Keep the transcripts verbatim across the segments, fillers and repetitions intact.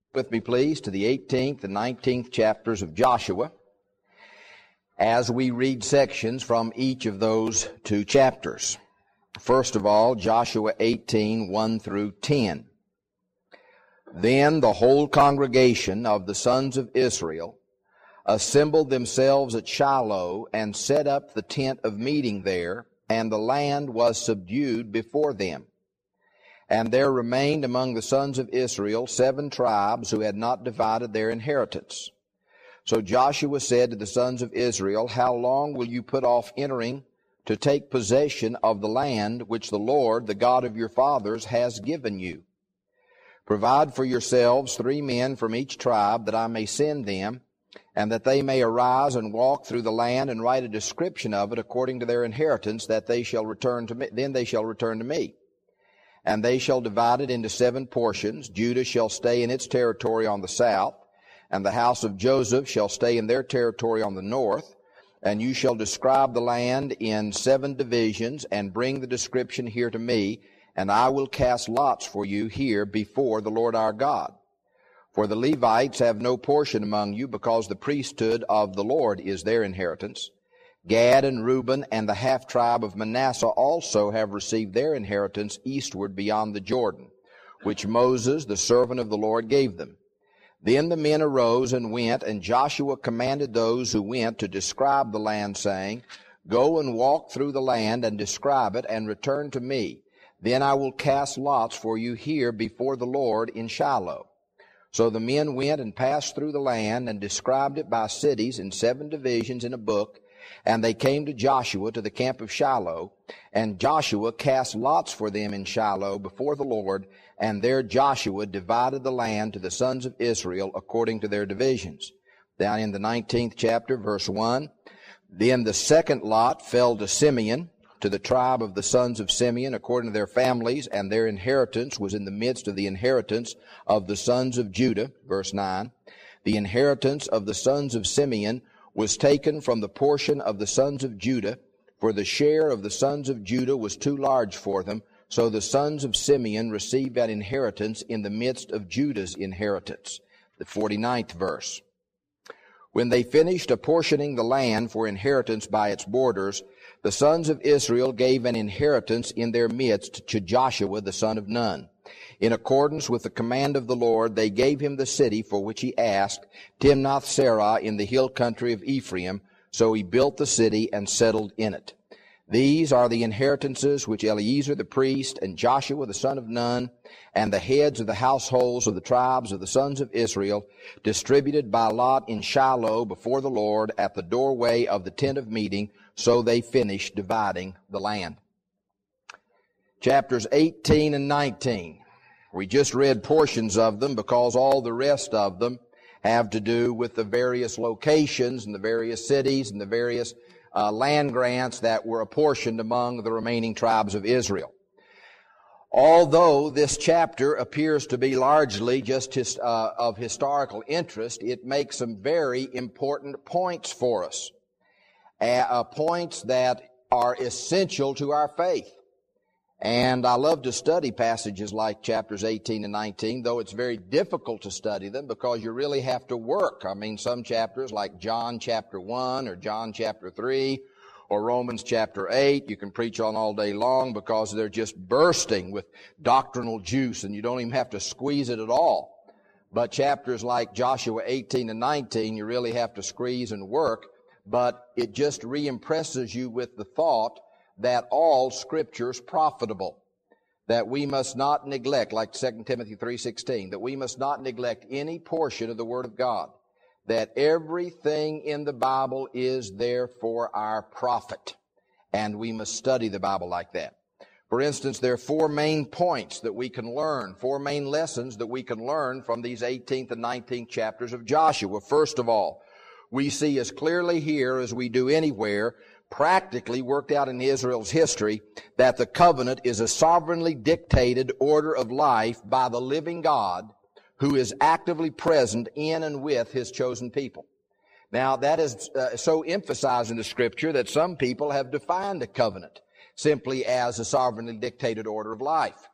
With me, please, to the eighteenth and nineteenth chapters of Joshua as we read sections from each of those two chapters. First of all, Joshua eighteen, one through ten. Then the whole congregation of the sons of Israel assembled themselves at Shiloh and set up the tent of meeting there, and the land was subdued before them. And there remained among the sons of Israel seven tribes who had not divided their inheritance. So Joshua said to the sons of Israel, How long will you put off entering to take possession of the land which the Lord, the God of your fathers, has given you? Provide for yourselves three men from each tribe, that I may send them, and that they may arise and walk through the land and write a description of it according to their inheritance, that they shall return to me. Then they shall return to me. And they shall divide it into seven portions. Judah shall stay in its territory on the south, and the house of Joseph shall stay in their territory on the north. And you shall describe the land in seven divisions, and bring the description here to me, and I will cast lots for you here before the Lord our God. For the Levites have no portion among you, because the priesthood of the Lord is their inheritance. Gad and Reuben and the half-tribe of Manasseh also have received their inheritance eastward beyond the Jordan, which Moses, the servant of the Lord, gave them. Then the men arose and went, and Joshua commanded those who went to describe the land, saying, Go and walk through the land and describe it, and return to me. Then I will cast lots for you here before the Lord in Shiloh. So the men went and passed through the land and described it by cities in seven divisions in a book. And they came to Joshua to the camp of Shiloh, and Joshua cast lots for them in Shiloh before the Lord, and there Joshua divided the land to the sons of Israel according to their divisions. Down in the nineteenth chapter, verse one, Then the second lot fell to Simeon, to the tribe of the sons of Simeon according to their families, and their inheritance was in the midst of the inheritance of the sons of Judah. Verse nine, The inheritance of the sons of Simeon was taken from the portion of the sons of Judah, for the share of the sons of Judah was too large for them. So the sons of Simeon received that inheritance in the midst of Judah's inheritance. The forty-ninth verse. When they finished apportioning the land for inheritance by its borders, the sons of Israel gave an inheritance in their midst to Joshua the son of Nun. In accordance with the command of the Lord, they gave him the city for which he asked, Timnath-Serah in the hill country of Ephraim. So he built the city and settled in it. These are the inheritances which Eleazar the priest and Joshua the son of Nun and the heads of the households of the tribes of the sons of Israel distributed by lot in Shiloh before the Lord at the doorway of the tent of meeting. So they finished dividing the land. Chapters eighteen and nineteen. We just read portions of them because all the rest of them have to do with the various locations and the various cities and the various uh, land grants that were apportioned among the remaining tribes of Israel. Although this chapter appears to be largely just his, uh, of historical interest, it makes some very important points for us, uh, uh, points that are essential to our faith. And I love to study passages like chapters eighteen and nineteen, though it's very difficult to study them because you really have to work. I mean, some chapters like John chapter one or John chapter three or Romans chapter eight, you can preach on all day long because they're just bursting with doctrinal juice and you don't even have to squeeze it at all. But chapters like Joshua eighteen and nineteen, you really have to squeeze and work, but it just re-impresses you with the thought that all Scripture is profitable, that we must not neglect, like Second Timothy three sixteen, that we must not neglect any portion of the Word of God, that everything in the Bible is there for our profit, and we must study the Bible like that. For instance, there are four main points that we can learn, four main lessons that we can learn from these eighteenth and nineteenth chapters of Joshua. First of all, we see as clearly here as we do anywhere, practically worked out in Israel's history, that the covenant is a sovereignly dictated order of life by the living God who is actively present in and with His chosen people. Now, that is uh, so emphasized in the Scripture that some people have defined the covenant simply as a sovereignly dictated order of life.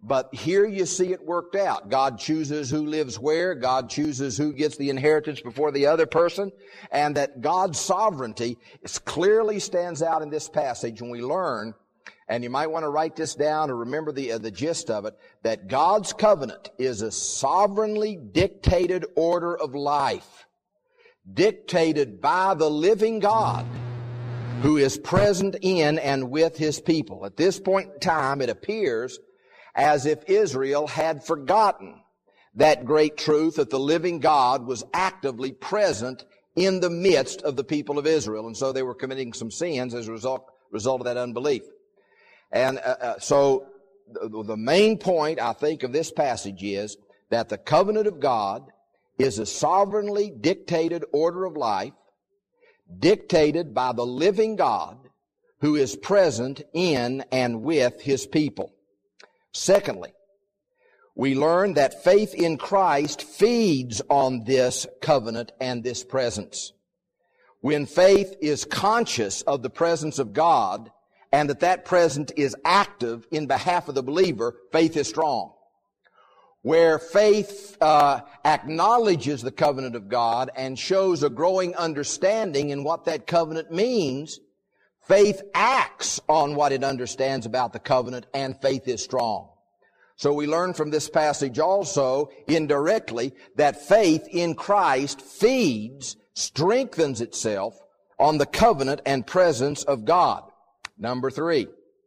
But here you see it worked out. God chooses who lives where. God chooses who gets the inheritance before the other person. And that God's sovereignty is clearly stands out in this passage when we learn, and you might want to write this down or remember the, uh, the gist of it, that God's covenant is a sovereignly dictated order of life, dictated by the living God who is present in and with His people. At this point in time, it appears as if Israel had forgotten that great truth that the living God was actively present in the midst of the people of Israel. And so they were committing some sins as a result, result of that unbelief. And uh, uh, so the, the main point, I think, of this passage is that the covenant of God is a sovereignly dictated order of life, dictated by the living God who is present in and with His people. Secondly, we learn that faith in Christ feeds on this covenant and this presence. When faith is conscious of the presence of God and that that presence is active in behalf of the believer, faith is strong. Where faith uh, acknowledges the covenant of God and shows a growing understanding in what that covenant means, faith acts on what it understands about the covenant, and faith is strong. So we learn from this passage also, indirectly, that faith in Christ feeds, strengthens itself on the covenant and presence of God. Number three,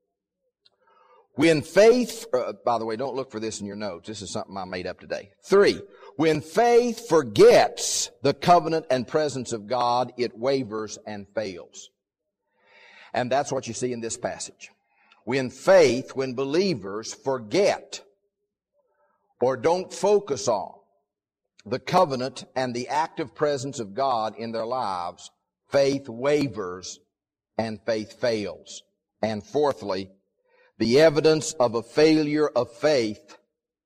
when faith, uh, by the way, don't look for this in your notes. This is something I made up today. Three, when faith forgets the covenant and presence of God, it wavers and fails. And that's what you see in this passage. When faith, when believers forget or don't focus on the covenant and the active presence of God in their lives, faith wavers and faith fails. And fourthly, the evidence of a failure of faith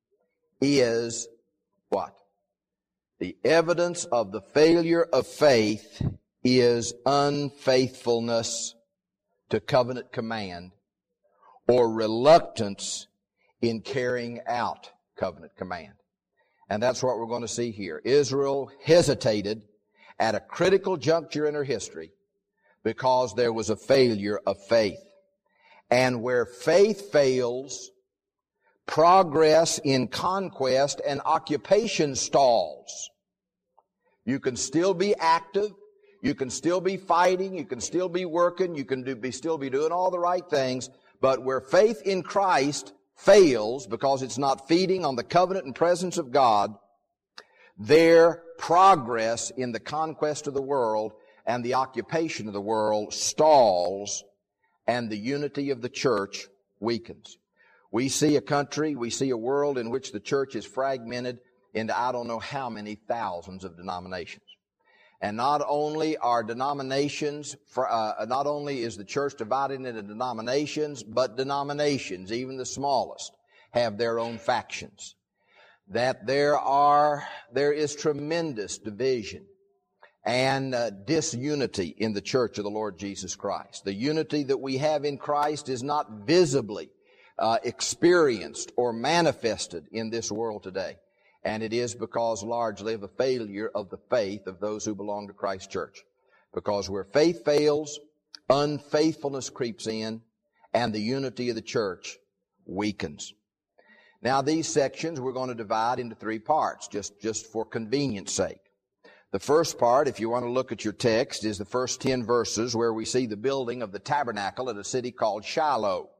is what? The evidence of the failure of faith is unfaithfulness to covenant command or reluctance in carrying out covenant command. And that's what we're going to see here. Israel hesitated at a critical juncture in her history because there was a failure of faith. And where faith fails, progress in conquest and occupation stalls. You can still be active. You can still be fighting. You can still be working. You can do, be, still be doing all the right things. But where faith in Christ fails because it's not feeding on the covenant and presence of God, their progress in the conquest of the world and the occupation of the world stalls, and the unity of the church weakens. We see a country, we see a world in which the church is fragmented into I don't know how many thousands of denominations. And not only are denominations, uh, not only is the church divided into denominations, but denominations, even the smallest, have their own factions. That there are, there is tremendous division and uh, disunity in the church of the Lord Jesus Christ. The unity that we have in Christ is not visibly uh, experienced or manifested in this world today. And it is because largely of a failure of the faith of those who belong to Christ's church. Because where faith fails, unfaithfulness creeps in, and the unity of the church weakens. Now these sections we're going to divide into three parts, just, just for convenience sake. The first part, if you want to look at your text, is the first ten verses where we see the building of the tabernacle at a city called Shiloh.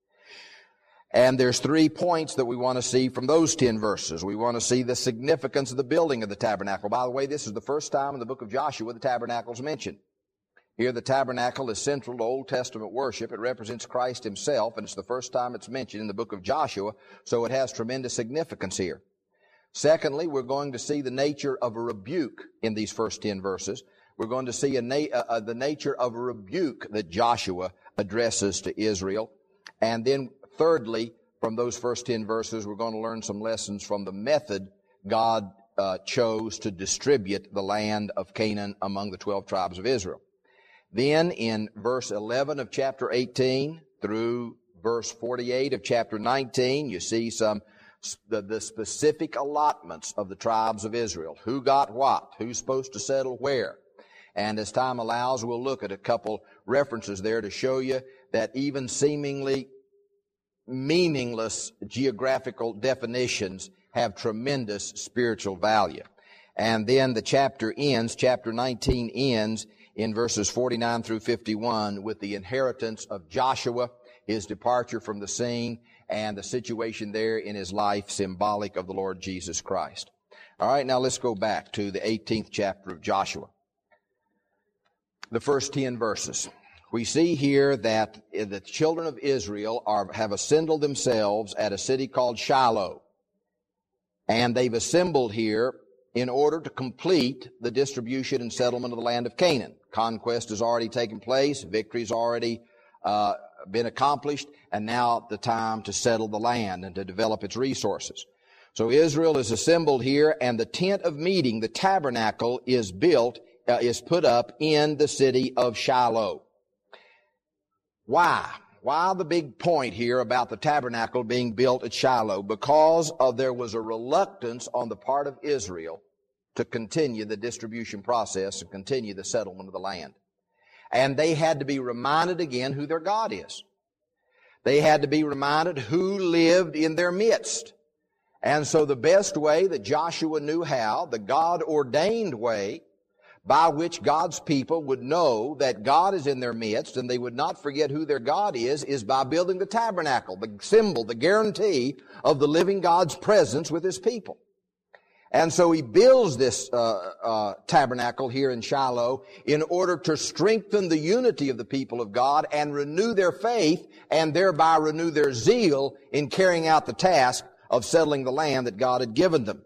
And there's three points that we want to see from those ten verses. We want to see the significance of the building of the tabernacle. By the way, this is the first time in the book of Joshua the tabernacle is mentioned. Here the tabernacle is central to Old Testament worship. It represents Christ Himself, and it's the first time it's mentioned in the book of Joshua, so it has tremendous significance here. Secondly, we're going to see the nature of a rebuke in these first ten verses. We're going to see a na- uh, the nature of a rebuke that Joshua addresses to Israel. And then thirdly, from those first ten verses, we're going to learn some lessons from the method God uh, chose to distribute the land of Canaan among the twelve tribes of Israel. Then in verse eleven of chapter eighteen through verse forty-eight of chapter nineteen, you see some the, the specific allotments of the tribes of Israel. Who got what? Who's supposed to settle where? And as time allows, we'll look at a couple references there to show you that even seemingly meaningless geographical definitions have tremendous spiritual value. And then the chapter ends, chapter nineteen ends in verses forty-nine through fifty-one with the inheritance of Joshua, his departure from the scene, and the situation there in his life symbolic of the Lord Jesus Christ. All right, now let's go back to the eighteenth chapter of Joshua. The first ten verses. We see here that the children of Israel are, have assembled themselves at a city called Shiloh. And they've assembled here in order to complete the distribution and settlement of the land of Canaan. Conquest has already taken place. Victory's already uh, been accomplished. And now the time to settle the land and to develop its resources. So Israel is assembled here, and the tent of meeting, the tabernacle, is built Uh, is put up in the city of Shiloh. Why? Why the big point here about the tabernacle being built at Shiloh? Because of there was a reluctance on the part of Israel to continue the distribution process and continue the settlement of the land. And they had to be reminded again who their God is. They had to be reminded who lived in their midst. And so the best way that Joshua knew how, the God-ordained way, by which God's people would know that God is in their midst and they would not forget who their God is, is by building the tabernacle, the symbol, the guarantee of the living God's presence with His people. And so He builds this uh, uh, tabernacle here in Shiloh in order to strengthen the unity of the people of God and renew their faith and thereby renew their zeal in carrying out the task of settling the land that God had given them.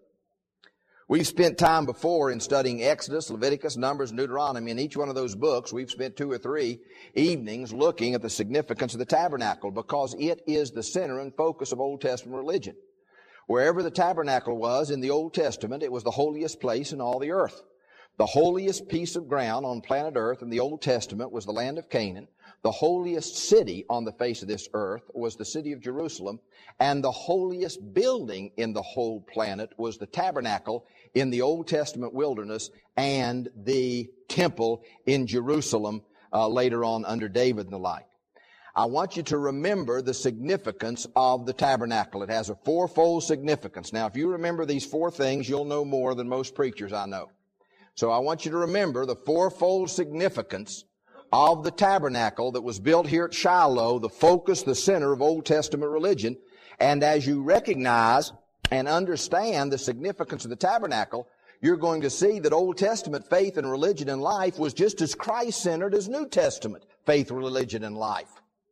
We've spent time before in studying Exodus, Leviticus, Numbers, and Deuteronomy. In each one of those books, we've spent two or three evenings looking at the significance of the tabernacle because it is the center and focus of Old Testament religion. Wherever the tabernacle was in the Old Testament, it was the holiest place in all the earth. The holiest piece of ground on planet Earth in the Old Testament was the land of Canaan. The holiest city on the face of this earth was the city of Jerusalem. And the holiest building in the whole planet was the tabernacle in the Old Testament wilderness and the temple in Jerusalem uh, later on under David and the like. I want you to remember the significance of the tabernacle. It has a fourfold significance. Now, if you remember these four things, you'll know more than most preachers I know. So I want you to remember the fourfold significance of the tabernacle that was built here at Shiloh, the focus, the center of Old Testament religion. And as you recognize and understand the significance of the tabernacle, you're going to see that Old Testament faith and religion and life was just as Christ-centered as New Testament faith, religion, and life.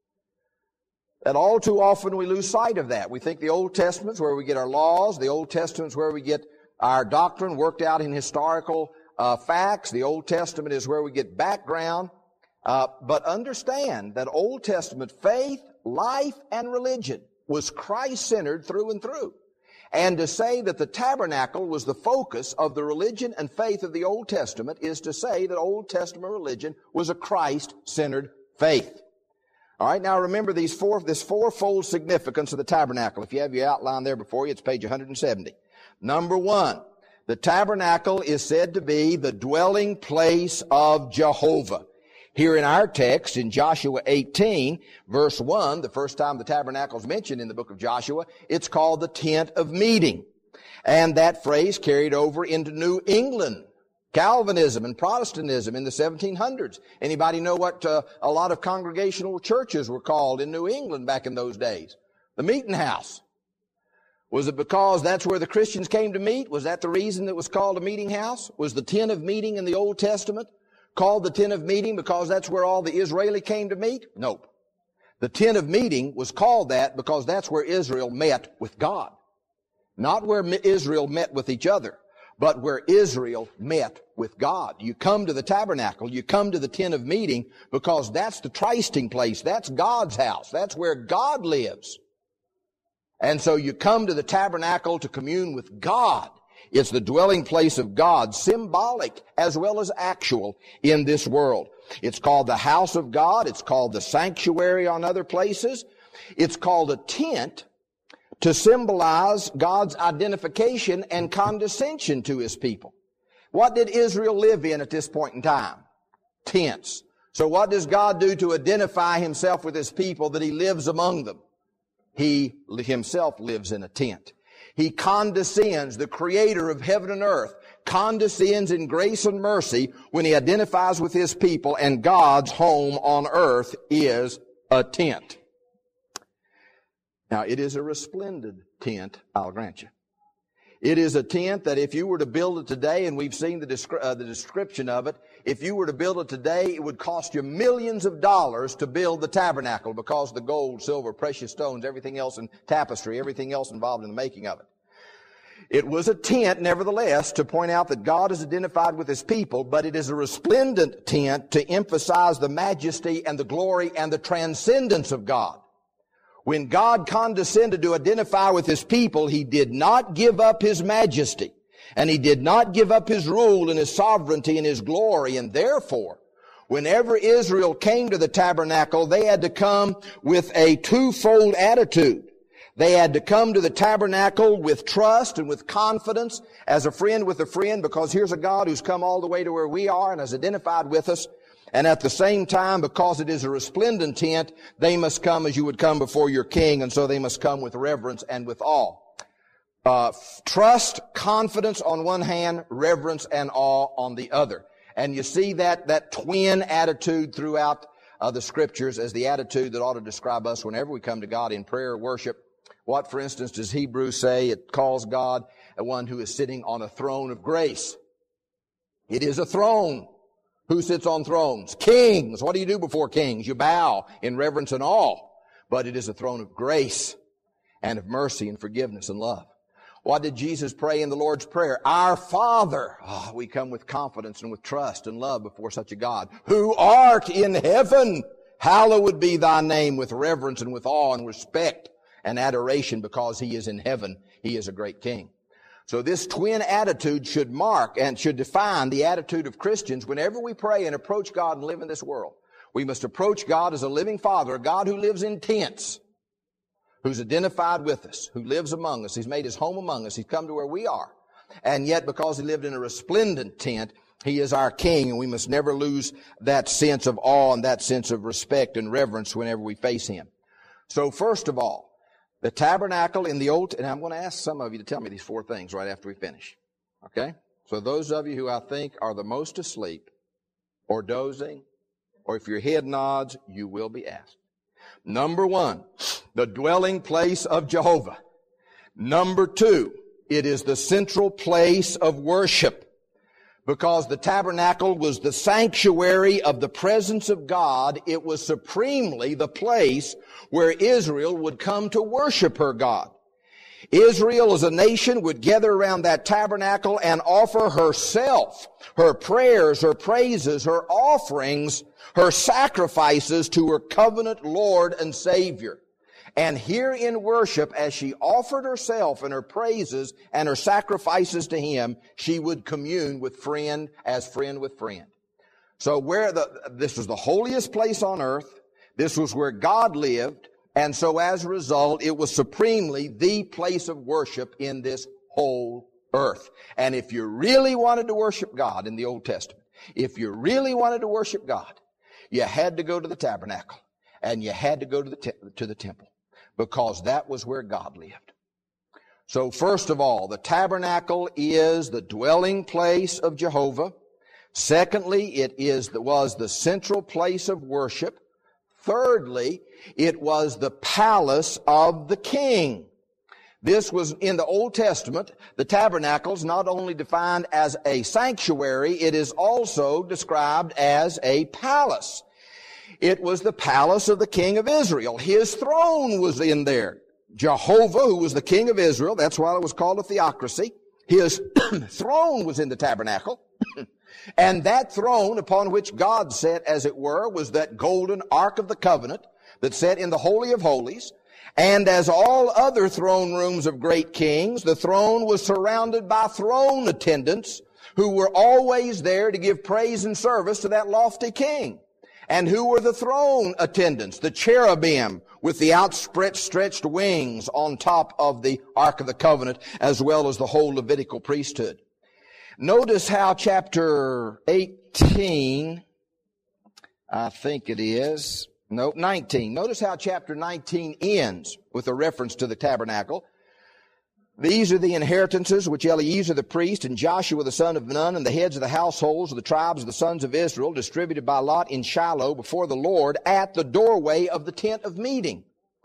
That all too often we lose sight of that. We think the Old Testament's where we get our laws, the Old Testament's where we get our doctrine worked out in historical uh, facts, the Old Testament is where we get background. Uh, but understand that Old Testament faith, life, and religion was Christ-centered through and through. And to say that the tabernacle was the focus of the religion and faith of the Old Testament is to say that Old Testament religion was a Christ-centered faith. All right, now remember these four, this fourfold significance of the tabernacle. If you have your outline there before you, it's page one hundred seventy. Number one, the tabernacle is said to be the dwelling place of Jehovah. Here in our text, in Joshua eighteen, verse one, the first time the tabernacle is mentioned in the book of Joshua, it's called the tent of meeting. And that phrase carried over into New England, Calvinism and Protestantism in the seventeen hundreds. Anybody know what uh, a lot of congregational churches were called in New England back in those days? The meeting house. Was it because that's where the Christians came to meet? Was that the reason it was called a meeting house? Was the tent of meeting in the Old Testament called the tent of meeting because that's where all the Israeli came to meet? Nope. The tent of meeting was called that because that's where Israel met with God. Not where Israel met with each other, but where Israel met with God. You come to the tabernacle, you come to the tent of meeting because that's the trysting place. That's God's house. That's where God lives. And so you come to the tabernacle to commune with God. It's the dwelling place of God, symbolic as well as actual in this world. It's called the house of God. It's called the sanctuary on other places. It's called a tent to symbolize God's identification and condescension to His people. What did Israel live in at this point in time? Tents. So what does God do to identify Himself with His people that He lives among them? He Himself lives in a tent. He condescends, the Creator of heaven and earth, condescends in grace and mercy when He identifies with His people, and God's home on earth is a tent. Now, it is a resplendent tent, I'll grant you. It is a tent that if you were to build it today, and we've seen the, descri- uh, the description of it, if you were to build it today, it would cost you millions of dollars to build the tabernacle because the gold, silver, precious stones, everything else in tapestry, everything else involved in the making of it. It was a tent, nevertheless, to point out that God is identified with His people, but it is a resplendent tent to emphasize the majesty and the glory and the transcendence of God. When God condescended to identify with His people, He did not give up His majesty, and He did not give up His rule and His sovereignty and His glory, and therefore, whenever Israel came to the tabernacle, they had to come with a twofold attitude. They had to come to the tabernacle with trust and with confidence as a friend with a friend, because here's a God who's come all the way to where we are and has identified with us. And at the same time, because it is a resplendent tent, they must come as you would come before your king, and so they must come with reverence and with awe. Uh, trust, confidence on one hand, reverence and awe on the other. And you see that, that twin attitude throughout uh, the Scriptures as the attitude that ought to describe us whenever we come to God in prayer or worship. What, for instance, does Hebrews say? It calls God a one who is sitting on a throne of grace. It is a throne. Who sits on thrones? Kings. What do you do before kings? You bow in reverence and awe. But it is a throne of grace and of mercy and forgiveness and love. What did Jesus pray in the Lord's Prayer? Our Father. Oh, we come with confidence and with trust and love before such a God. Who art in heaven, hallowed be thy name, with reverence and with awe and respect and adoration, because He is in heaven. He is a great King. So this twin attitude should mark and should define the attitude of Christians whenever we pray and approach God and live in this world. We must approach God as a living Father, a God who lives in tents, who's identified with us, who lives among us. He's made His home among us. He's come to where we are. And yet, because He lived in a resplendent tent, He is our King, and we must never lose that sense of awe and that sense of respect and reverence whenever we face Him. So first of all, the tabernacle in the Old, and I'm going to ask some of you to tell me these four things right after we finish. Okay? So those of you who I think are the most asleep or dozing, or if your head nods, you will be asked. Number one, the dwelling place of Jehovah. Number two, it is the central place of worship, because the tabernacle was the sanctuary of the presence of God. It was supremely the place where Israel would come to worship her God. Israel as a nation would gather around that tabernacle and offer herself, her prayers, her praises, her offerings, her sacrifices to her covenant Lord and Savior. And here in worship, as she offered herself and her praises and her sacrifices to Him, she would commune with friend as friend with friend. So where the, this was the holiest place on earth, this was where God lived, and so as a result, it was supremely the place of worship in this whole earth. And if you really wanted to worship God in the Old Testament, if you really wanted to worship God, you had to go to the tabernacle, and you had to go to the te- to the temple, because that was where God lived. So first of all, the tabernacle is the dwelling place of Jehovah. Secondly, it is the, was the central place of worship. Thirdly, it was the palace of the king. This was in the Old Testament. The tabernacle is not only defined as a sanctuary, it is also described as a palace. It was the palace of the king of Israel. His throne was in there. Jehovah, who was the king of Israel, that's why it was called a theocracy. His throne was in the tabernacle. And that throne upon which God sat, as it were, was that golden ark of the covenant that sat in the Holy of Holies. And as all other throne rooms of great kings, the throne was surrounded by throne attendants who were always there to give praise and service to that lofty king. And who were the throne attendants? The cherubim with the outstretched stretched wings on top of the Ark of the Covenant, as well as the whole Levitical priesthood. Notice how chapter eighteen, I think it is, no, nineteen. Notice how chapter nineteen ends with a reference to the tabernacle. These are the inheritances which Eleazar the priest and Joshua the son of Nun and the heads of the households of the tribes of the sons of Israel distributed by lot in Shiloh before the Lord at the doorway of the tent of meeting.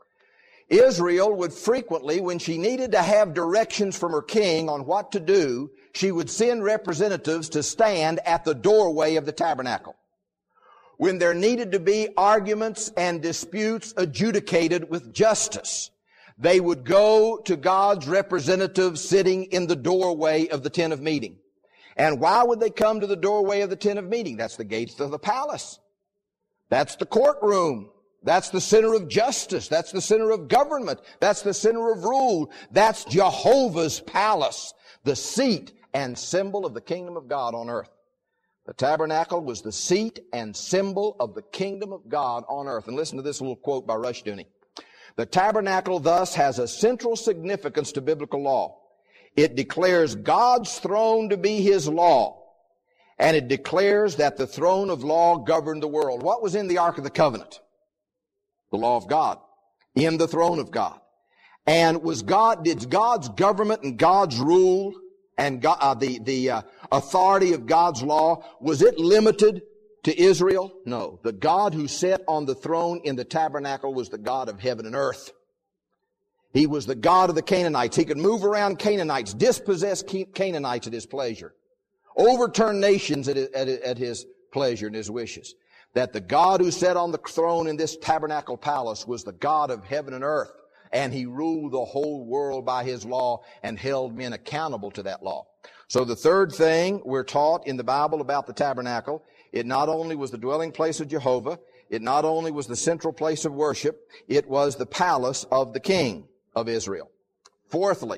Israel would frequently, when she needed to have directions from her king on what to do, she would send representatives to stand at the doorway of the tabernacle. When there needed to be arguments and disputes adjudicated with justice, they would go to God's representatives sitting in the doorway of the tent of meeting. And why would they come to the doorway of the tent of meeting? That's the gates of the palace. That's the courtroom. That's the center of justice. That's the center of government. That's the center of rule. That's Jehovah's palace, the seat and symbol of the kingdom of God on earth. The tabernacle was the seat and symbol of the kingdom of God on earth. And listen to this little quote by Rushdoony. The tabernacle thus has a central significance to biblical law. It declares God's throne to be His law, and it declares that the throne of law governed the world. What was in the Ark of the Covenant? The law of God, in the throne of God. And was God, did God's government and God's rule and God, uh, the, the uh, authority of God's law, was it limited to Israel? No. The God who sat on the throne in the tabernacle was the God of heaven and earth. He was the God of the Canaanites. He could move around Canaanites, dispossess Canaanites at His pleasure, overturn nations at His, at His pleasure and His wishes. That the God who sat on the throne in this tabernacle palace was the God of heaven and earth, and He ruled the whole world by His law and held men accountable to that law. So the third thing we're taught in the Bible about the tabernacle, it not only was the dwelling place of Jehovah, it not only was the central place of worship, it was the palace of the King of Israel. Fourthly,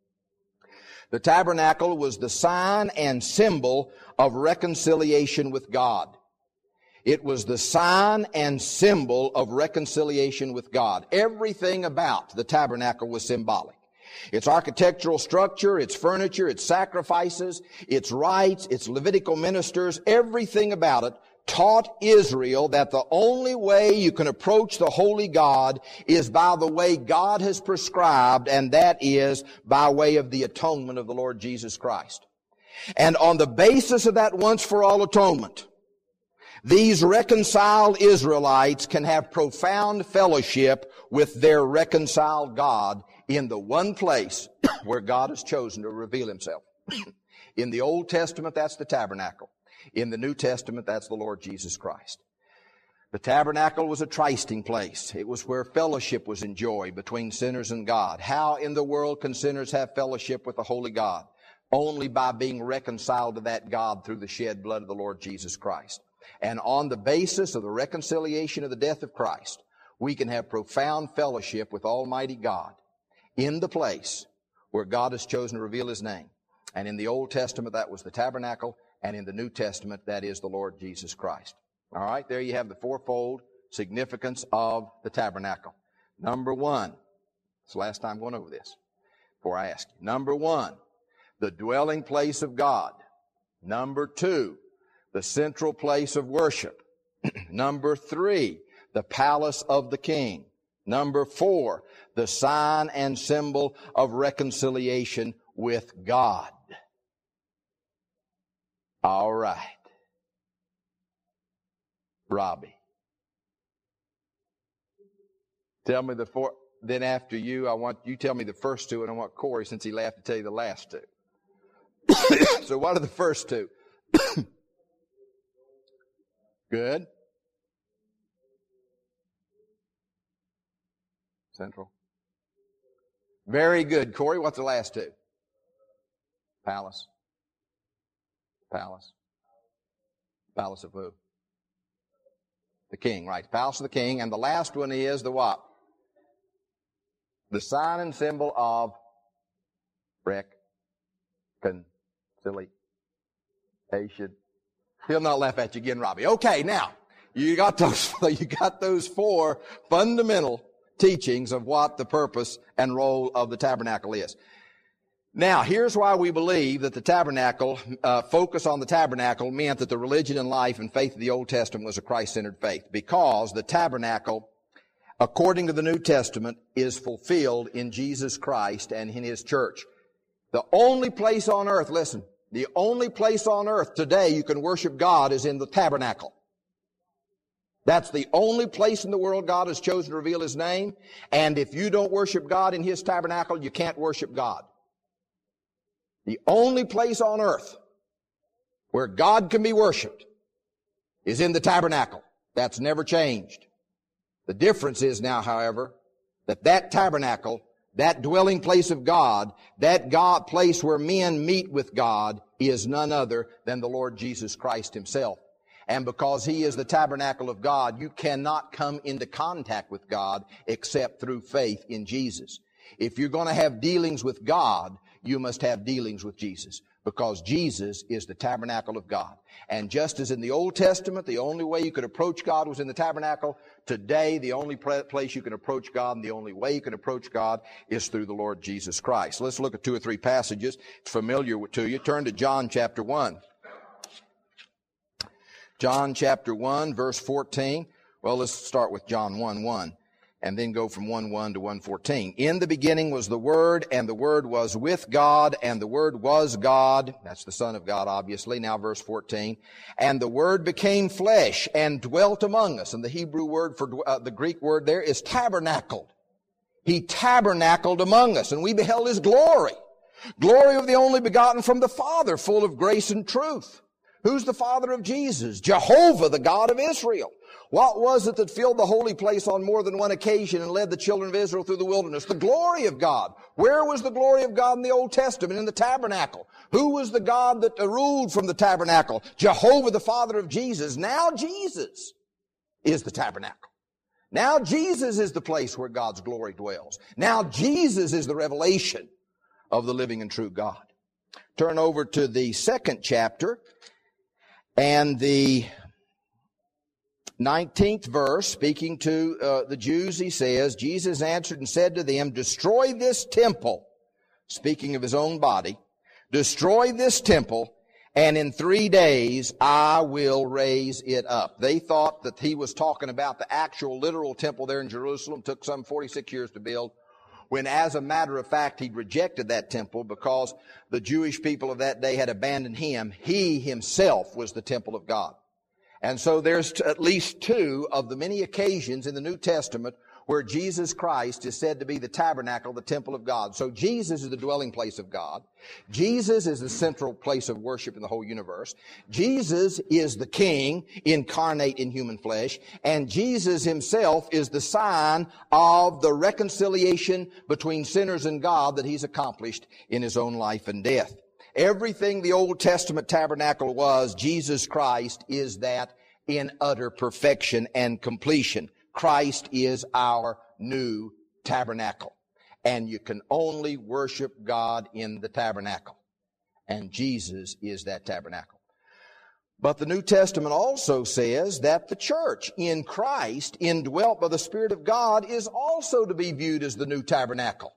the tabernacle was the sign and symbol of reconciliation with God. It was the sign and symbol of reconciliation with God. Everything about the tabernacle was symbolic. Its architectural structure, its furniture, its sacrifices, its rites, its Levitical ministers, everything about it taught Israel that the only way you can approach the holy God is by the way God has prescribed, and that is by way of the atonement of the Lord Jesus Christ. And on the basis of that once-for-all atonement, these reconciled Israelites can have profound fellowship with their reconciled God in the one place where God has chosen to reveal Himself. In the Old Testament, that's the tabernacle. In the New Testament, that's the Lord Jesus Christ. The tabernacle was a trysting place. It was where fellowship was enjoyed between sinners and God. How in the world can sinners have fellowship with the holy God? Only by being reconciled to that God through the shed blood of the Lord Jesus Christ. And on the basis of the reconciliation of the death of Christ, we can have profound fellowship with Almighty God in the place where God has chosen to reveal His name. And in the Old Testament, that was the tabernacle, and in the New Testament, that is the Lord Jesus Christ. All right, there you have the fourfold significance of the tabernacle. Number one, it's the last time I'm going over this before I ask you. Number one, the dwelling place of God. Number two, the central place of worship. Number three, the palace of the King. Number four, the sign and symbol of reconciliation with God. All right. Robbie. Tell me the four, then after you, I want you tell me the first two, and I want Corey, since he laughed, to tell you the last two. So what are the first two? Good. Central. Very good. Corey, what's the last two? Palace. Palace. Palace of who? The King, right. Palace of the King. And the last one is the what? The sign and symbol of reconciliation. He'll not laugh at you again, Robbie. Okay, now, You got those, you got those four fundamental teachings of what the purpose and role of the tabernacle is. Now, here's why we believe that the tabernacle, uh, focus on the tabernacle meant that the religion and life and faith of the Old Testament was a Christ-centered faith. Because the tabernacle, according to the New Testament, is fulfilled in Jesus Christ and in His church. The only place on earth, listen, the only place on earth today you can worship God is in the tabernacle. That's the only place in the world God has chosen to reveal His name. And if you don't worship God in His tabernacle, you can't worship God. The only place on earth where God can be worshiped is in the tabernacle. That's never changed. The difference is now, however, that that tabernacle, that dwelling place of God, that God place where men meet with God, is none other than the Lord Jesus Christ Himself. And because He is the tabernacle of God, you cannot come into contact with God except through faith in Jesus. If you're going to have dealings with God, you must have dealings with Jesus, because Jesus is the tabernacle of God. And just as in the Old Testament, the only way you could approach God was in the tabernacle, today the only place you can approach God and the only way you can approach God is through the Lord Jesus Christ. Let's look at two or three passages. It's familiar to you. Turn to John chapter one. John chapter one, verse fourteen. Well, let's start with John one one. And then go from one one to one fourteen. In the beginning was the Word, and the Word was with God, and the Word was God. That's the Son of God, obviously. Now verse fourteen. And the Word became flesh and dwelt among us. And the Hebrew word for, uh, the Greek word there is tabernacled. He tabernacled among us, and we beheld His glory. Glory of the only begotten from the Father, full of grace and truth. Who's the Father of Jesus? Jehovah, the God of Israel. What was it that filled the holy place on more than one occasion and led the children of Israel through the wilderness? The glory of God. Where was the glory of God in the Old Testament? In the tabernacle. Who was the God that ruled from the tabernacle? Jehovah, the Father of Jesus. Now Jesus is the tabernacle. Now Jesus is the place where God's glory dwells. Now Jesus is the revelation of the living and true God. Turn over to the second chapter and the nineteenth verse, speaking to uh, the Jews, He says, Jesus answered and said to them, destroy this temple, speaking of His own body, destroy this temple, and in three days I will raise it up. They thought that He was talking about the actual literal temple there in Jerusalem. It took some forty-six years to build, when as a matter of fact He'd rejected that temple because the Jewish people of that day had abandoned Him. He Himself was the temple of God. And so there's at least two of the many occasions in the New Testament where Jesus Christ is said to be the tabernacle, the temple of God. So Jesus is the dwelling place of God. Jesus is the central place of worship in the whole universe. Jesus is the King incarnate in human flesh. And Jesus Himself is the sign of the reconciliation between sinners and God that He's accomplished in His own life and death. Everything the Old Testament tabernacle was, Jesus Christ is that in utter perfection and completion. Christ is our new tabernacle. And you can only worship God in the tabernacle. And Jesus is that tabernacle. But the New Testament also says that the church in Christ, indwelt by the Spirit of God, is also to be viewed as the new tabernacle.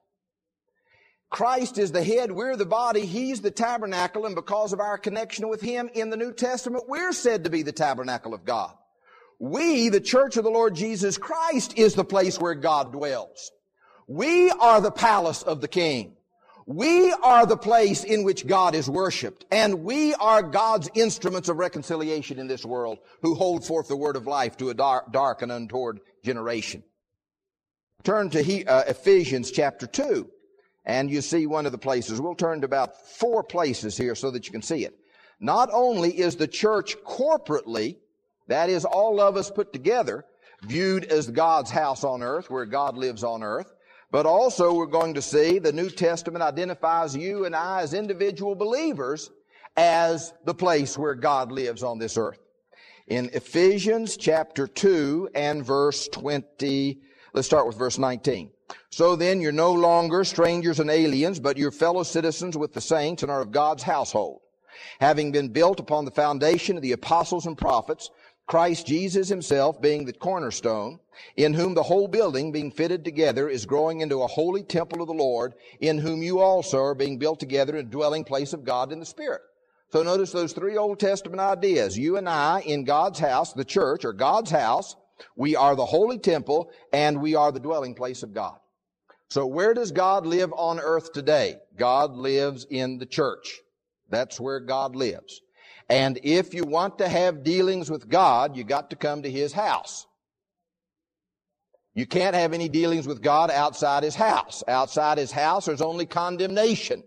Christ is the head, we're the body, He's the tabernacle, and because of our connection with Him in the New Testament, we're said to be the tabernacle of God. We, the church of the Lord Jesus Christ, is the place where God dwells. We are the palace of the King. We are the place in which God is worshiped, and we are God's instruments of reconciliation in this world, who hold forth the word of life to a dark, dark and untoward generation. Turn to he, uh, Ephesians chapter two. And you see one of the places. We'll turn to about four places here so that you can see it. Not only is the church corporately, that is all of us put together, viewed as God's house on earth, where God lives on earth, but also we're going to see the New Testament identifies you and I as individual believers as the place where God lives on this earth. In Ephesians chapter two and verse twenty, let's start with verse nineteen. So then you're no longer strangers and aliens, but you're fellow citizens with the saints and are of God's household, having been built upon the foundation of the apostles and prophets, Christ Jesus himself being the cornerstone, in whom the whole building being fitted together is growing into a holy temple of the Lord, in whom you also are being built together in a dwelling place of God in the Spirit. So notice those three Old Testament ideas. You and I in God's house, the church, or God's house, we are the holy temple and we are the dwelling place of God. So where does God live on earth today? God lives in the church. That's where God lives. And if you want to have dealings with God, you got to come to His house. You can't have any dealings with God outside His house. Outside His house, there's only condemnation.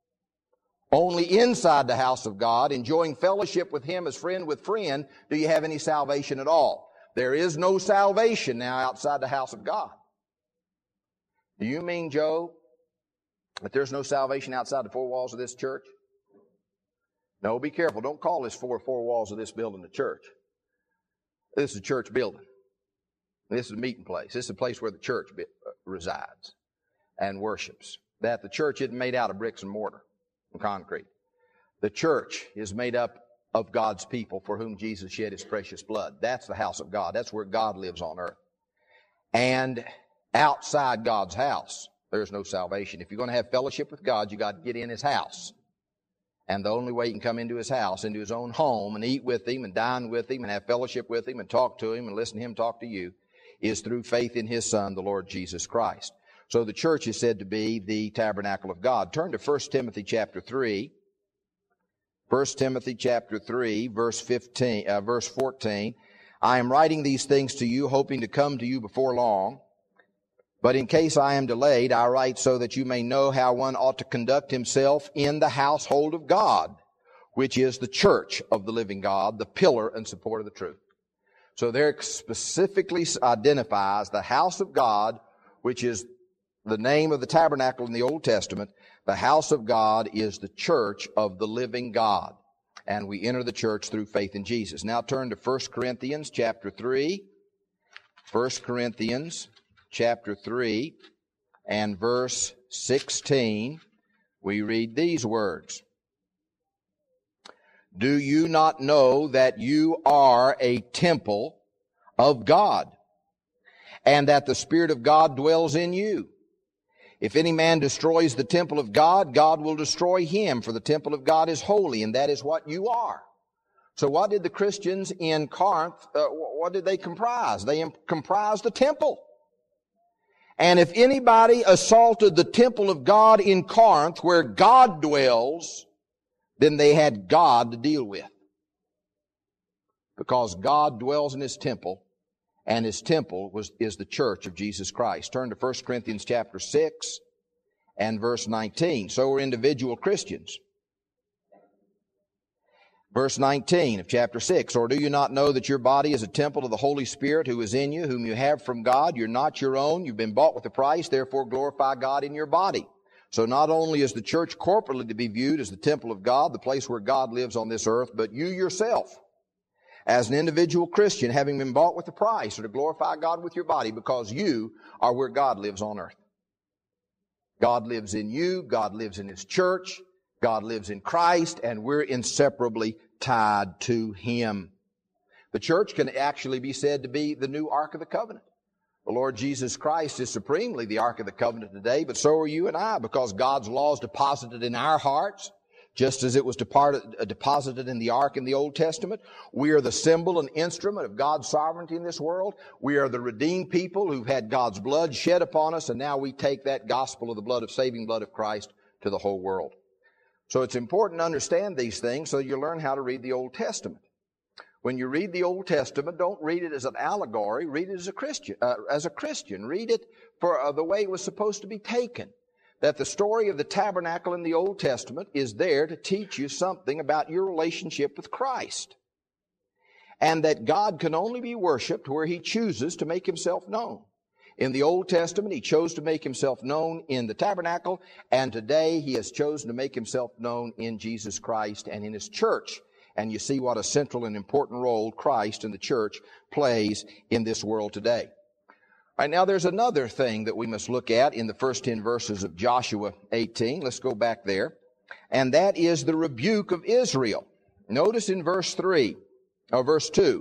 Only inside the house of God, enjoying fellowship with Him as friend with friend, do you have any salvation at all. There is no salvation now outside the house of God. Do you mean, Joe, that there's no salvation outside the four walls of this church? No, be careful. Don't call this four four walls of this building the church. This is a church building. This is a meeting place. This is a place where the church be, uh, resides and worships. That the church isn't made out of bricks and mortar and concrete. The church is made up of God's people for whom Jesus shed His precious blood. That's the house of God. That's where God lives on earth. And outside God's house, there's no salvation. If you're going to have fellowship with God, you got to get in His house. And the only way you can come into His house, into His own home, and eat with Him, and dine with Him, and have fellowship with Him, and talk to Him, and listen to Him talk to you, is through faith in His Son, the Lord Jesus Christ. So the church is said to be the tabernacle of God. Turn to First Timothy chapter three. First Timothy chapter three, verse fifteen, uh, verse fourteen. I am writing these things to you, hoping to come to you before long. But in case I am delayed, I write so that you may know how one ought to conduct himself in the household of God, which is the church of the living God, the pillar and support of the truth. So there specifically identifies the house of God, which is the name of the tabernacle in the Old Testament. The house of God is the church of the living God. And we enter the church through faith in Jesus. Now turn to First Corinthians chapter three. First Corinthians chapter three and verse sixteen, we read these words. Do you not know that you are a temple of God, and that the Spirit of God dwells in you? If any man destroys the temple of God, God will destroy him, for the temple of God is holy, and that is what you are. So what did the Christians in Corinth, uh, what did they comprise? They comprised the temple. And if anybody assaulted the temple of God in Corinth, where God dwells, then they had God to deal with. Because God dwells in His temple, and His temple was, is the church of Jesus Christ. Turn to First Corinthians chapter six and verse nineteen. So are individual Christians. Verse nineteen of chapter six, or do you not know that your body is a temple of the Holy Spirit who is in you, whom you have from God? You're not your own. You've been bought with a price. Therefore glorify God in your body. So not only is the church corporately to be viewed as the temple of God, the place where God lives on this earth, but you yourself, as an individual Christian, having been bought with a price, are to glorify God with your body, because you are where God lives on earth. God lives in you. God lives in His church. God lives in Christ, and we're inseparably tied to Him. The church can actually be said to be the new Ark of the Covenant. The Lord Jesus Christ is supremely the Ark of the Covenant today, but so are you and I, because God's law is deposited in our hearts, just as it was deposited in the Ark in the Old Testament. We are the symbol and instrument of God's sovereignty in this world. We are the redeemed people who've had God's blood shed upon us, and now we take that gospel of the blood of saving blood of Christ to the whole world. So it's important to understand these things so you learn how to read the Old Testament. When you read the Old Testament, don't read it as an allegory. Read it as a Christian. Uh, as a Christian, read it for uh, the way it was supposed to be taken. That the story of the tabernacle in the Old Testament is there to teach you something about your relationship with Christ, and that God can only be worshiped where He chooses to make Himself known. In the Old Testament, He chose to make Himself known in the tabernacle, and today He has chosen to make Himself known in Jesus Christ and in His church. And you see what a central and important role Christ and the church plays in this world today. All right, now there's another thing that we must look at in the first ten verses of Joshua eighteen. Let's go back there. And that is the rebuke of Israel. Notice in verse three, or verse two.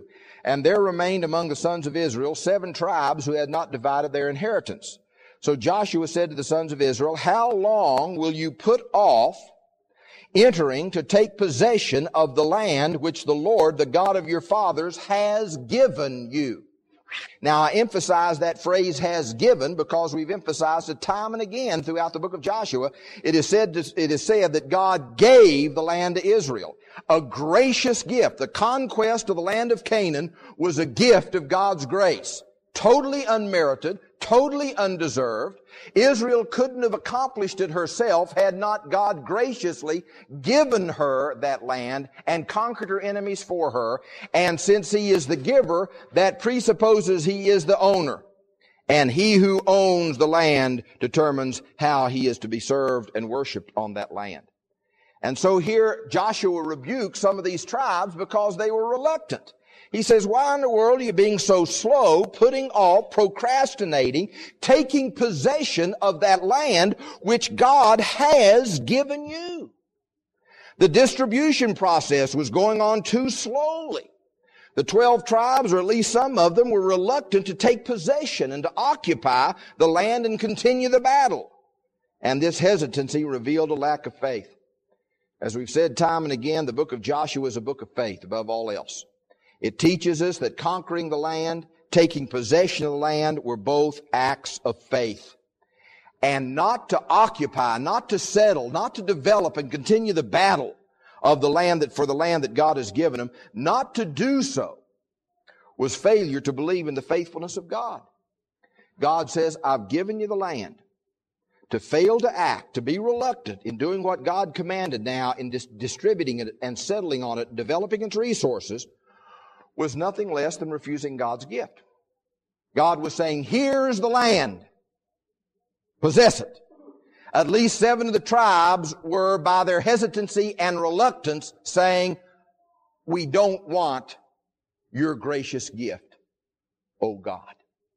And there remained among the sons of Israel seven tribes who had not divided their inheritance. So Joshua said to the sons of Israel, how long will you put off entering to take possession of the land which the Lord, the God of your fathers, has given you? Now, I emphasize that phrase has given because we've emphasized it time and again throughout the book of Joshua. It is said, to, it is said that God gave the land to Israel. A gracious gift. The conquest of the land of Canaan was a gift of God's grace. Totally unmerited, totally undeserved. Israel couldn't have accomplished it herself had not God graciously given her that land and conquered her enemies for her. And since He is the giver, that presupposes He is the owner. And He who owns the land determines how He is to be served and worshiped on that land. And so here Joshua rebukes some of these tribes because they were reluctant. He says, why in the world are you being so slow, putting off, procrastinating, taking possession of that land which God has given you? The distribution process was going on too slowly. The twelve tribes, or at least some of them, were reluctant to take possession and to occupy the land and continue the battle. And this hesitancy revealed a lack of faith. As we've said time and again, the book of Joshua is a book of faith above all else. It teaches us that conquering the land, taking possession of the land were both acts of faith. And not to occupy, not to settle, not to develop and continue the battle of the land that, for the land that God has given them, not to do so was failure to believe in the faithfulness of God. God says, I've given you the land. To fail to act, to be reluctant in doing what God commanded now in dis- distributing it and settling on it, developing its resources, was nothing less than refusing God's gift. God was saying, here's the land. Possess it. At least seven of the tribes were, by their hesitancy and reluctance, saying, we don't want your gracious gift, O God.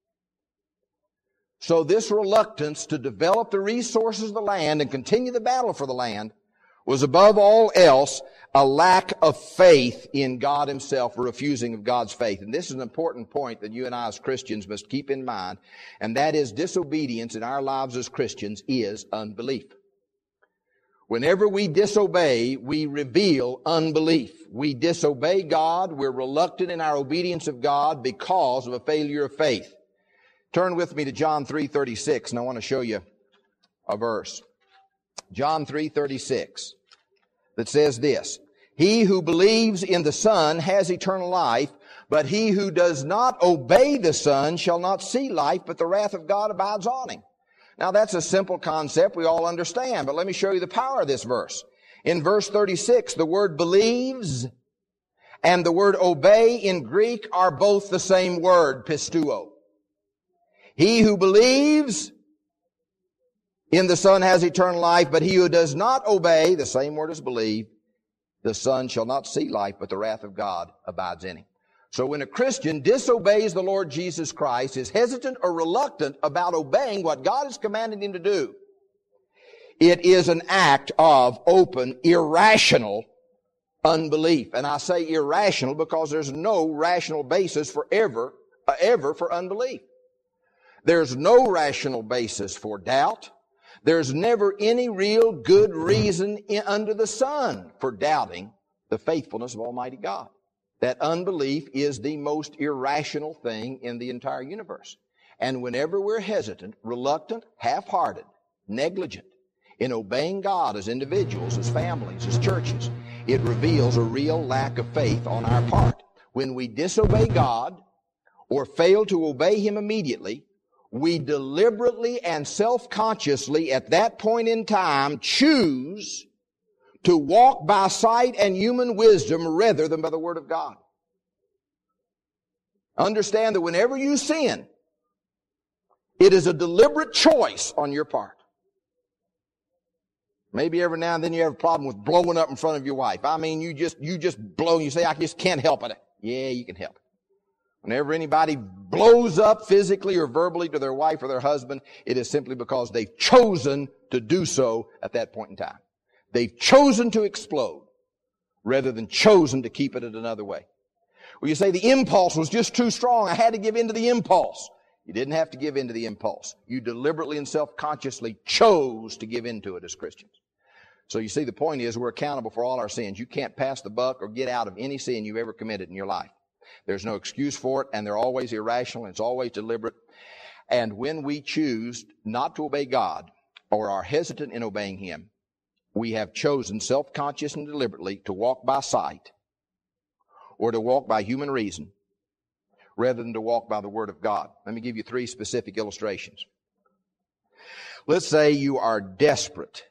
So this reluctance to develop the resources of the land and continue the battle for the land was above all else a lack of faith in God Himself, a refusing of God's faith. And this is an important point that you and I as Christians must keep in mind, and that is disobedience in our lives as Christians is unbelief. Whenever we disobey, we reveal unbelief. We disobey God, we're reluctant in our obedience of God because of a failure of faith. Turn with me to John three thirty-six, and I want to show you a verse. John three thirty-six. That says this, he who believes in the Son has eternal life, but he who does not obey the Son shall not see life, but the wrath of God abides on him. Now that's a simple concept we all understand, but let me show you the power of this verse. In verse thirty-six, the word believes and the word obey in Greek are both the same word, pisteuo. He who believes in the Son has eternal life, but he who does not obey, the same word as believe, the Son shall not see life, but the wrath of God abides in him. So when a Christian disobeys the Lord Jesus Christ, is hesitant or reluctant about obeying what God has commanded him to do, it is an act of open, irrational unbelief. And I say irrational because there's no rational basis for ever, uh, ever for unbelief. There's no rational basis for doubt. There's never any real good reason in, under the sun for doubting the faithfulness of Almighty God. That unbelief is the most irrational thing in the entire universe. And whenever we're hesitant, reluctant, half-hearted, negligent in obeying God as individuals, as families, as churches, it reveals a real lack of faith on our part. When we disobey God or fail to obey Him immediately, we deliberately and self-consciously at that point in time choose to walk by sight and human wisdom rather than by the Word of God. Understand that whenever you sin, it is a deliberate choice on your part. Maybe every now and then you have a problem with blowing up in front of your wife. I mean, you just, you just blow and you say, I just can't help it. Yeah, you can help it. Whenever anybody blows up physically or verbally to their wife or their husband, it is simply because they've chosen to do so at that point in time. They've chosen to explode rather than chosen to keep it at another way. Well, you say the impulse was just too strong. I had to give in to the impulse. You didn't have to give in to the impulse. You deliberately and self-consciously chose to give in to it as Christians. So you see, the point is we're accountable for all our sins. You can't pass the buck or get out of any sin you've ever committed in your life. There's no excuse for it, and they're always irrational, and it's always deliberate. And when we choose not to obey God or are hesitant in obeying Him, we have chosen self-conscious and deliberately to walk by sight or to walk by human reason rather than to walk by the Word of God. Let me give you three specific illustrations. Let's say you are desperate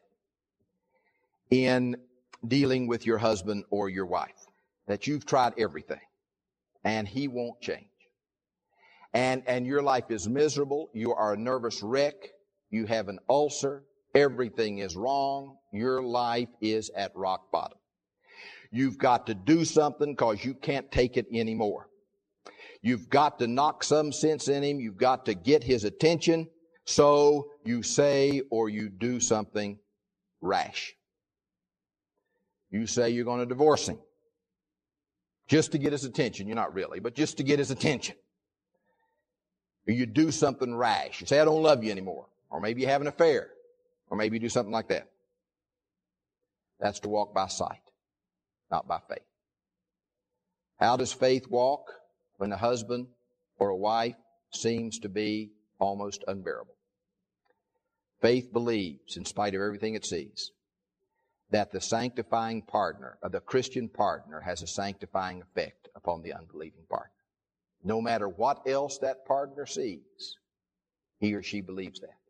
in dealing with your husband or your wife, that you've tried everything and he won't change. And, and your life is miserable. You are a nervous wreck. You have an ulcer. Everything is wrong. Your life is at rock bottom. You've got to do something because you can't take it anymore. You've got to knock some sense in him. You've got to get his attention. So you say or you do something rash. You say you're going to divorce him just to get his attention. You're not really, but just to get his attention. Or you do something rash. You say, I don't love you anymore. Or maybe you have an affair. Or maybe you do something like that. That's to walk by sight, not by faith. How does faith walk when a husband or a wife seems to be almost unbearable? Faith believes, in spite of everything it sees, that the sanctifying partner, or the Christian partner, has a sanctifying effect upon the unbelieving partner. No matter what else that partner sees, he or she believes that.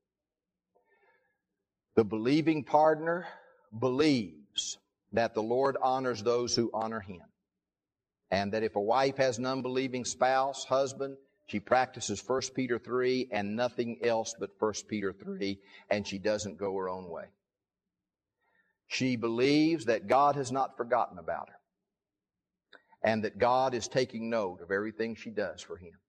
The believing partner believes that the Lord honors those who honor Him. And that if a wife has an unbelieving spouse, husband, she practices First Peter three and nothing else but First Peter three, and she doesn't go her own way. She believes that God has not forgotten about her, and that God is taking note of everything she does for Him.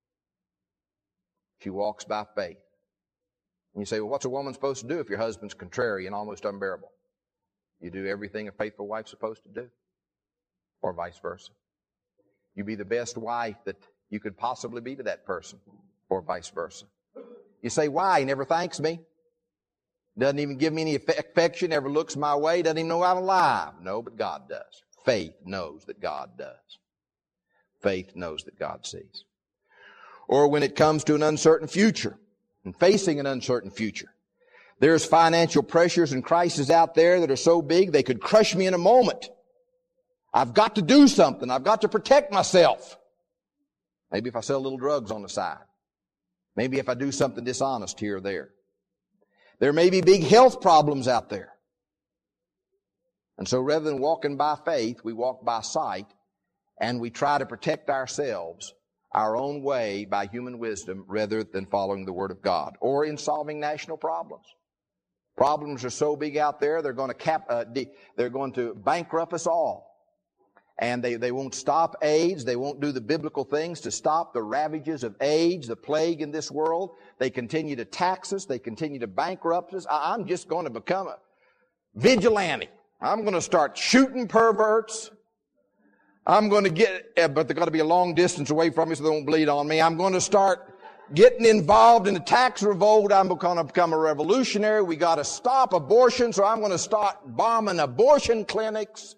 She walks by faith. And you say, well, what's a woman supposed to do if your husband's contrary and almost unbearable? You do everything a faithful wife's supposed to do, or vice versa. You be the best wife that you could possibly be to that person, or vice versa. You say, why? He never thanks me. Doesn't even give me any affection, never looks my way, doesn't even know I'm alive. No, but God does. Faith knows that God does. Faith knows that God sees. Or when it comes to an uncertain future, and facing an uncertain future, there's financial pressures and crises out there that are so big they could crush me in a moment. I've got to do something. I've got to protect myself. Maybe if I sell little drugs on the side. Maybe if I do something dishonest here or there. There may be big health problems out there. And so rather than walking by faith, we walk by sight, and we try to protect ourselves our own way by human wisdom rather than following the Word of God, or in solving national problems. Problems are so big out there, they're going to cap, uh, de- they're going to bankrupt us all. And they, they won't stop AIDS. They won't do the biblical things to stop the ravages of AIDS, the plague in this world. They continue to tax us. They continue to bankrupt us. I, I'm just going to become a vigilante. I'm going to start shooting perverts. I'm going to get, but they've got to be a long distance away from me so they won't bleed on me. I'm going to start getting involved in the tax revolt. I'm going to become a revolutionary. We got to stop abortion, so I'm going to start bombing abortion clinics.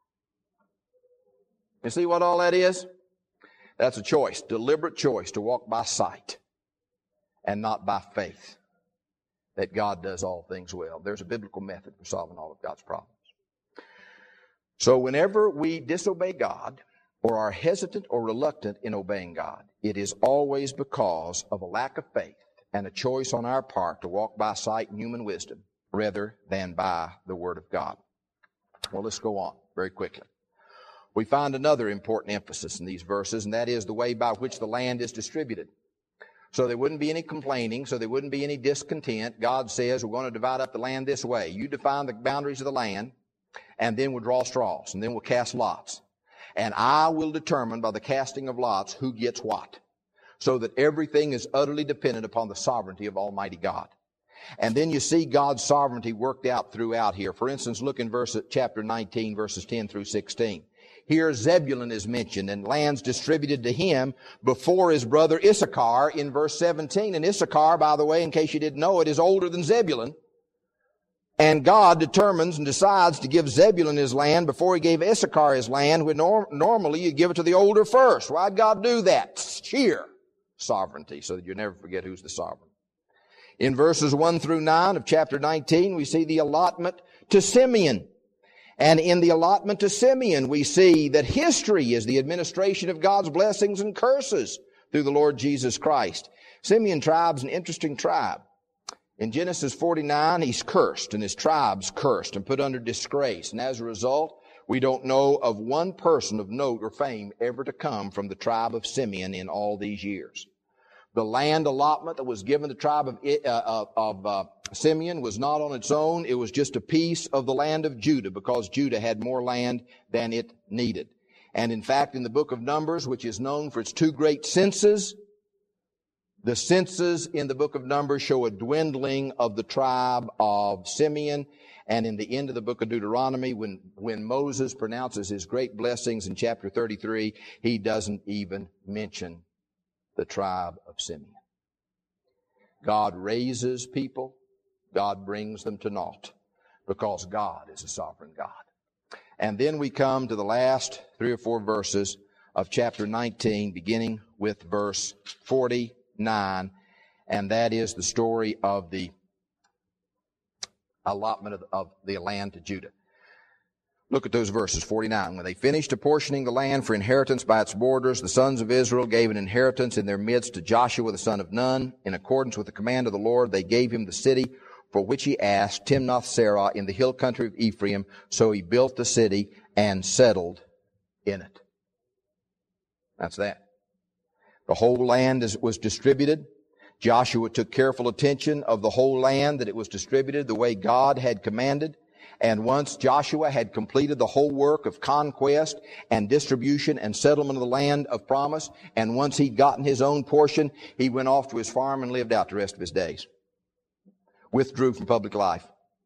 You see what all that is? That's a choice, deliberate choice to walk by sight and not by faith, that God does all things well. There's a biblical method for solving all of God's problems. So whenever we disobey God or are hesitant or reluctant in obeying God, it is always because of a lack of faith and a choice on our part to walk by sight and human wisdom rather than by the Word of God. Well, let's go on very quickly. We find another important emphasis in these verses, and that is the way by which the land is distributed. So there wouldn't be any complaining, so there wouldn't be any discontent. God says, we're going to divide up the land this way. You define the boundaries of the land, and then we'll draw straws, and then we'll cast lots. And I will determine by the casting of lots who gets what, so that everything is utterly dependent upon the sovereignty of Almighty God. And then you see God's sovereignty worked out throughout here. For instance, look in verse chapter nineteen, verses ten through sixteen. here Zebulun is mentioned and lands distributed to him before his brother Issachar in verse seventeen. And Issachar, by the way, in case you didn't know it, is older than Zebulun. And God determines and decides to give Zebulun his land before he gave Issachar his land, when nor- normally you give it to the older first. Why'd God do that? Sheer sovereignty, so that you never forget who's the sovereign. In verses one through nine of chapter nineteen, we see the allotment to Simeon. And in the allotment to Simeon, we see that history is the administration of God's blessings and curses through the Lord Jesus Christ. Simeon tribe's an interesting tribe. In Genesis forty-nine, he's cursed, and his tribe's cursed and put under disgrace. And as a result, we don't know of one person of note or fame ever to come from the tribe of Simeon in all these years. The land allotment that was given the tribe of, uh, of uh, Simeon was not on its own. It was just a piece of the land of Judah, because Judah had more land than it needed. And in fact, in the book of Numbers, which is known for its two great census, the census in the book of Numbers show a dwindling of the tribe of Simeon. And in the end of the book of Deuteronomy, when, when Moses pronounces his great blessings in chapter thirty-three, he doesn't even mention the tribe of Simeon. God raises people. God brings them to naught, because God is a sovereign God. And then we come to the last three or four verses of chapter nineteen, beginning with verse forty-nine, and that is the story of the allotment of, of the land to Judah. Look at those verses, forty-nine. When they finished apportioning the land for inheritance by its borders, the sons of Israel gave an inheritance in their midst to Joshua the son of Nun. In accordance with the command of the Lord, they gave him the city for which he asked, Timnath-Serah, in the hill country of Ephraim. So he built the city and settled in it. That's that. The whole land is, was distributed. Joshua took careful attention of the whole land, that it was distributed the way God had commanded. And once Joshua had completed the whole work of conquest and distribution and settlement of the land of promise, and once he'd gotten his own portion, he went off to his farm and lived out the rest of his days. Withdrew from public life.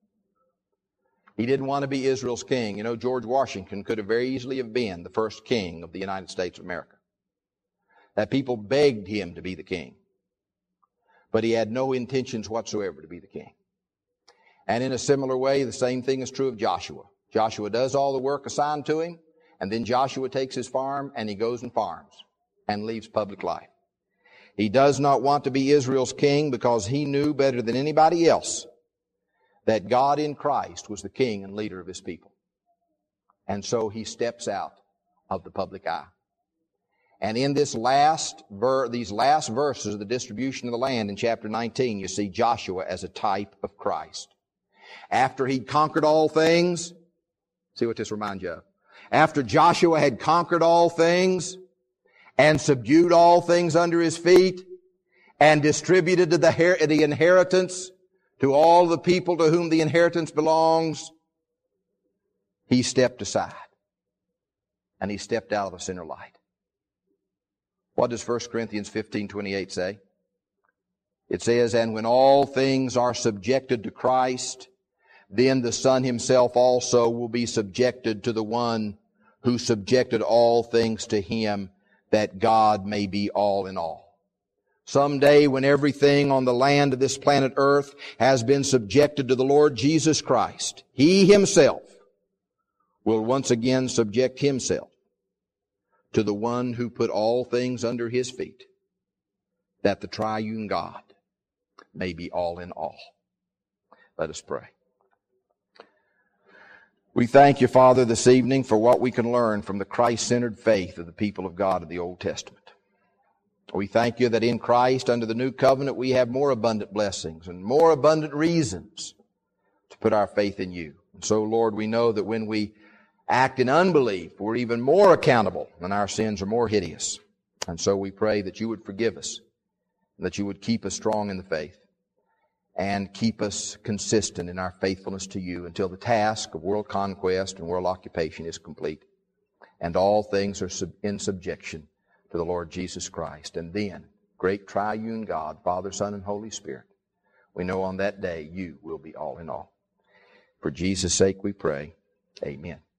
He didn't want to be Israel's king. You know, George Washington could have very easily have been the first king of the United States of America. That people begged him to be the king. But he had no intentions whatsoever to be the king. And in a similar way, the same thing is true of Joshua. Joshua does all the work assigned to him, and then Joshua takes his farm and he goes and farms and leaves public life. He does not want to be Israel's king, because he knew better than anybody else that God in Christ was the king and leader of his people. And so he steps out of the public eye. And in this last ver- these last verses of the distribution of the land in chapter nineteen, you see Joshua as a type of Christ. After he'd conquered all things, see what this reminds you of. After Joshua had conquered all things and subdued all things under his feet and distributed the, her- the inheritance to all the people to whom the inheritance belongs, he stepped aside and he stepped out of the center light. What does First Corinthians fifteen twenty-eight say? It says, and when all things are subjected to Christ, then the Son himself also will be subjected to the one who subjected all things to him, that God may be all in all. Someday, when everything on the land of this planet Earth has been subjected to the Lord Jesus Christ, He himself will once again subject himself to the one who put all things under his feet, that the triune God may be all in all. Let us pray. We thank you, Father, this evening for what we can learn from the Christ-centered faith of the people of God of the Old Testament. We thank you that in Christ, under the new covenant, we have more abundant blessings and more abundant reasons to put our faith in you. And so, Lord, we know that when we act in unbelief, we're even more accountable and our sins are more hideous. And so we pray that you would forgive us, and that you would keep us strong in the faith, and keep us consistent in our faithfulness to you until the task of world conquest and world occupation is complete, and all things are sub- in subjection to the Lord Jesus Christ. And then, great triune God, Father, Son, and Holy Spirit, we know on that day you will be all in all. For Jesus' sake we pray. Amen.